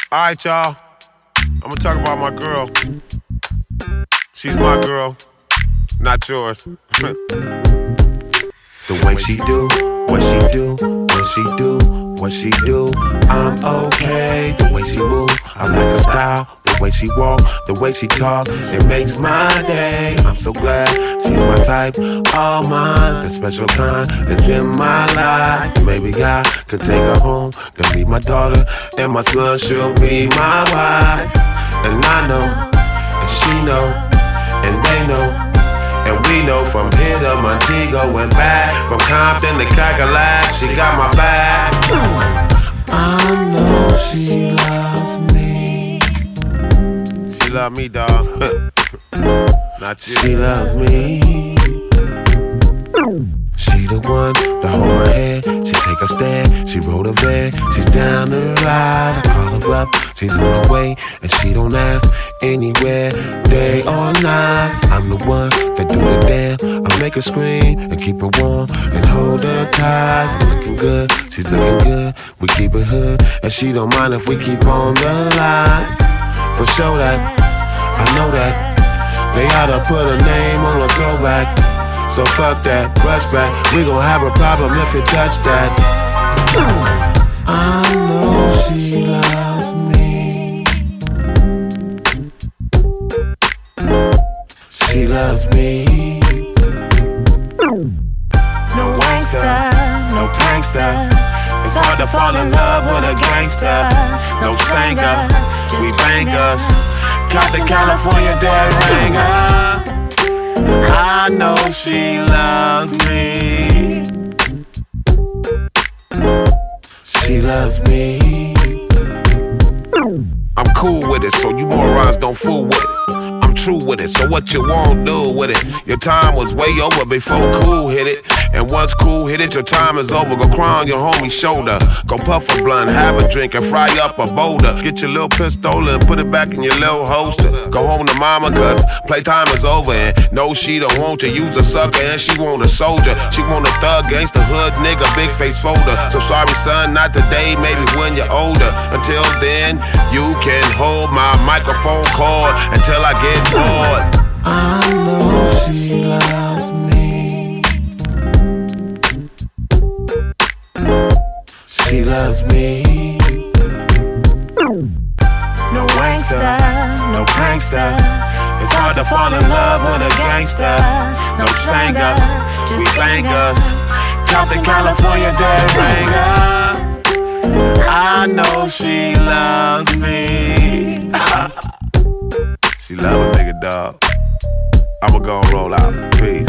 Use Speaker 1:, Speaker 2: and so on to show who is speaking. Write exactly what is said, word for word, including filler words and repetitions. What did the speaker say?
Speaker 1: Alright, y'all. I'm gonna talk about my girl. She's my girl, not yours.
Speaker 2: The way she do, what she do, when she do, what she do, I'm okay. The way she move, I like her style. The way she walk, the way she talk, it makes my day. I'm so glad she's my type, all mine. The special kind is in my life. Maybe I could take her home, then meet my daughter and my son. She'll be my wife, and I know, and she know, and they know. And we know from here to Montego and back, from Compton to Cackalack, she got my back. I know she loves me.
Speaker 1: She love me, dawg. Not you.
Speaker 2: She loves me. She the one to hold my hand. She take a stand. She roll the van. She's down the ride. I call her up. She's on her way, and she don't ask anywhere, day or night. I'm the one that do the damn. I make her scream and keep her warm and hold her tight. Looking good, she's looking good. We keep it hood, and she don't mind if we keep on the line. For sure that, I know that. They oughta put a name on a throwback. So fuck that, rush back. We gon' have a problem if you touch that. I know she loves me. She loves me.
Speaker 3: No gangsta, no gangsta.
Speaker 2: It's hard to fall in love with a gangster. No singer, we bangers. Got the California dead ringer. I know she loves me. She loves me.
Speaker 1: I'm cool with it, so you morons don't fool with it. I'm true with it, so what you won't do with it? Your time was way over before cool hit it. And once cool hit it, your time is over. Go cry on your homie's shoulder. Go puff a blunt, have a drink, and fry up a boulder. Get your little pistol and put it back in your little holster. Go home to mama, cause playtime is over. And no, she don't want to use a sucker, and she want a soldier. She want a thug, gangsta, hood, nigga, big face folder. So sorry, son, not today, maybe when you're older. Until then, you can hold my microphone cord until I get bored.
Speaker 2: I know she loves me. She loves me.
Speaker 3: No gangsta, no gangsta.
Speaker 2: It's hard to fall in love with a gangster. No singer, we bangers. Count the California dead ringer. I know she loves me.
Speaker 1: She love a nigga, dog. I'ma go and roll out. Peace.